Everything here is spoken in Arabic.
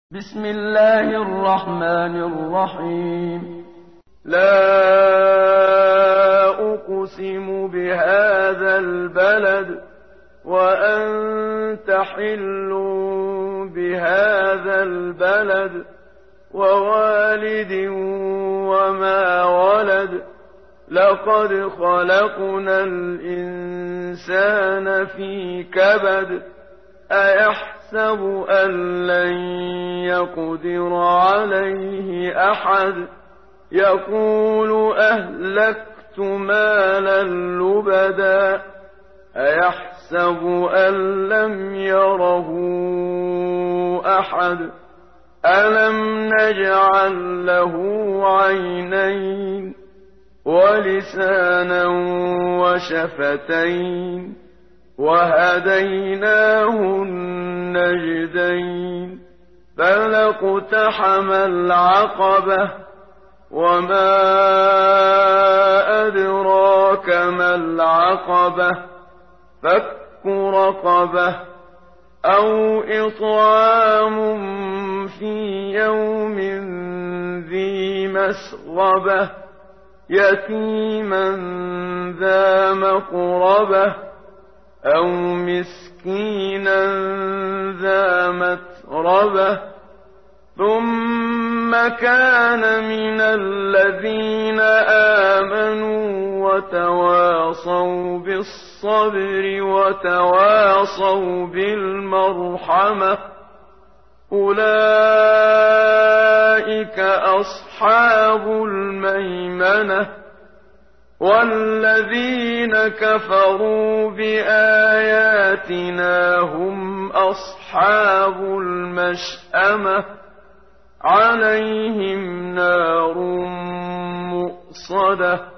بسم الله الرحمن الرحيم. لا أقسم بهذا البلد وأنت حل بهذا البلد ووالد وما ولد لقد خلقنا الإنسان في كبد أيحسب أن لن يقدر عليه أحد يقول أهلكت مالا لبدا أيحسب أن لم يره أحد ألم نجعل له عينين ولسانا وشفتين وهديناه النجدين فلاقتحم العقبة وما أدراك ما العقبة فك رقبة أو إطعام في يوم ذي مسغبة يتيما ذا مقربة أو مسكينا ذا متربة ثم كان من الذين آمنوا وتواصوا بالصبر وتواصوا بالمرحمة أولئك أصحاب الميمنة والذين كفروا بآياتنا هم أصحاب المشأمة عليهم نار مؤصدة